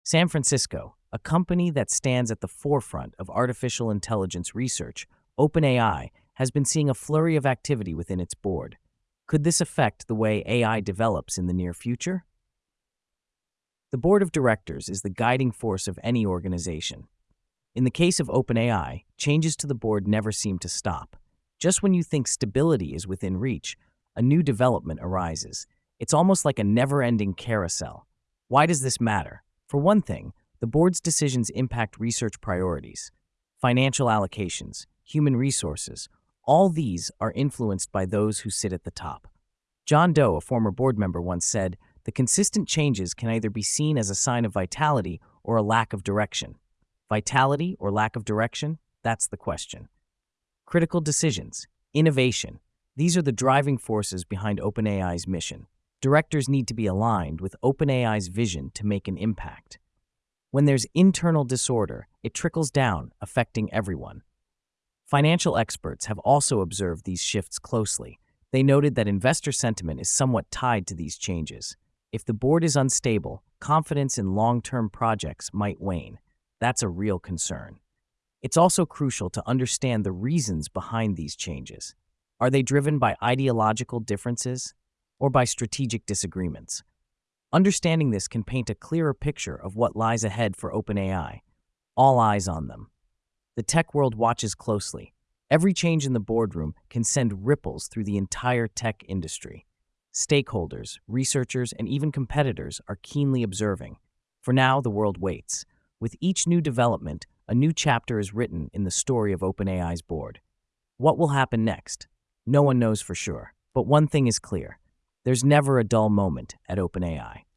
San Francisco, a company that stands at the forefront of artificial intelligence research, OpenAI, has been seeing a flurry of activity within its board. Could this affect the way AI develops in the near future? The board of directors is the guiding force of any organization. In the case of OpenAI, changes to the board never seem to stop. Just when you think stability is within reach, a new development arises. It's almost like a never-ending carousel. Why does this matter? For one thing, the board's decisions impact research priorities, financial allocations, human resources. All these are influenced by those who sit at the top. John Doe, a former board member, once said, "The consistent changes can either be seen as a sign of vitality or a lack of direction." Vitality or lack of direction? That's the question. Critical decisions, innovation. These are the driving forces behind OpenAI's mission. Directors need to be aligned with OpenAI's vision to make an impact. When there's internal disorder, it trickles down, affecting everyone. Financial experts have also observed these shifts closely. They noted that investor sentiment is somewhat tied to these changes. If the board is unstable, confidence in long-term projects might wane. That's a real concern. It's also crucial to understand the reasons behind these changes. Are they driven by ideological differences or by strategic disagreements? Understanding this can paint a clearer picture of what lies ahead for OpenAI. All eyes on them. The tech world watches closely. Every change in the boardroom can send ripples through the entire tech industry. Stakeholders, researchers, and even competitors are keenly observing. For now, the world waits. With each new development, a new chapter is written in the story of OpenAI's board. What will happen next? No one knows for sure. But one thing is clear. There's never a dull moment at OpenAI.